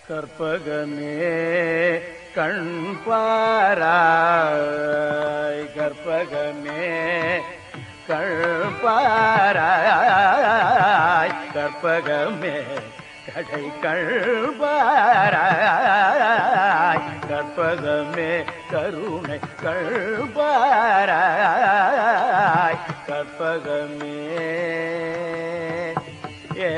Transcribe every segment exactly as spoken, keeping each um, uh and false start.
கற்பகமே கண்பாராய் கற்பகமே கண்பாராய் கற்பகமே கடை கண்பாராய் கற்பகமே கருணை கண்பாராய் கற்பகமே ஏ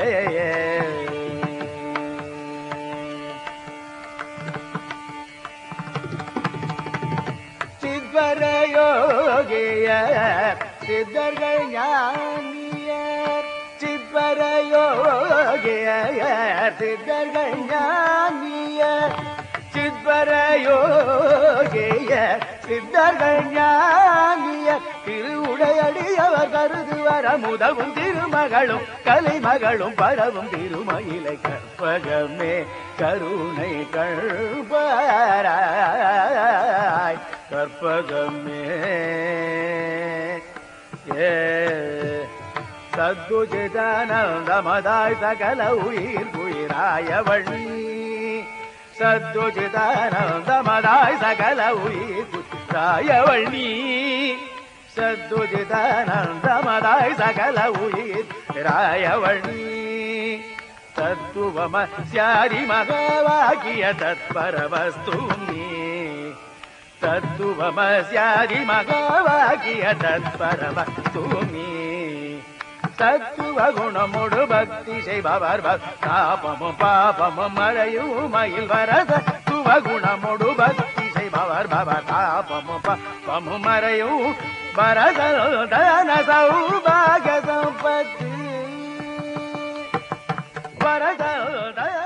சித்வரயோகிய சித்தர்கள் ஞானியர் சித்வரயோகிய சித்தர்கள் ஞானியர் சித்வரயோகிய சித்தர்கள் ஞானியர் திருவுடையடியவர் கருதுவர முதவும் திருமகளும் கலைமகளும் பரவும் திருமயிலை கற்பகமே கருணை கண்பாராய் கற்பகமே ஏ சத்குஜிதானந்தமதாய் சகல உயிர் உயிராயவள் சத்குஜிதானந்தமதாய் சகல உயிர் உயிராயவள் நீ சத்குஜிதானந்தமதாய் சகல உயிர் உயிராயவள் நீ தத்துவமஸ்யாதி மகவாக்கிய தத்பரவஸ்து நீ தத்துவமஸ்யாதி மகவாக்கிய தத்பரவஸ்து நீ தத்துவ குணமுடு பக்தி செய்பவர் தாபமும் பாபமும் மறையும் மயில் வர தத்துவ குணமுடு பக்தி செய்பவர் பவர் தாபமும் பாபமும் மறையும் வரதன சௌபாக சம்பத்தி வரத